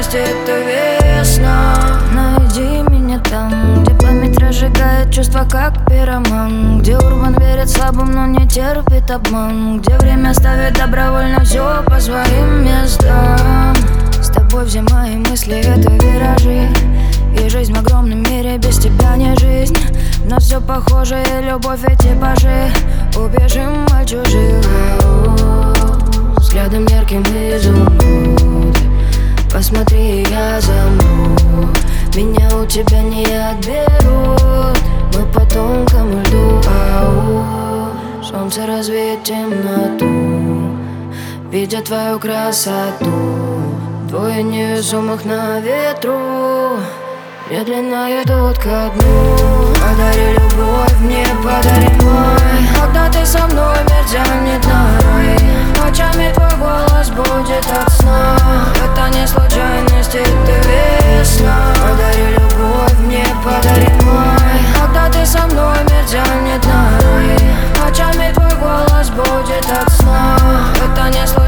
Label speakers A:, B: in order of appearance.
A: случайность, это весна.
B: Найди меня там, где память разжигает чувства, как пироман, где урбан верит слабым, но не терпит обман, где время ставит добровольно все по своим местам. С тобой все мои мысли — это виражи, и жизнь в огромном мире без тебя не жизнь. На все похоже, и любовь, и типажи. Убежим от чужих, взглядом ярким изумруд. Посмотри, я замру, меня у тебя не отберут. Мы по тонкому льду, солнце развеет темноту, видя твою красоту. Двое невесомых на ветру медленно идут ко дну. Подари любовь мне, подари мой. Когда ты со мной, мир тянет на рай. Ночами твой голос будет от сна. Это не случайность, это весна. Подари любовь мне, подари мой. Когда ты со мной, мир тянет на рай. Ночами твой голос будет от сна. Это не случайность.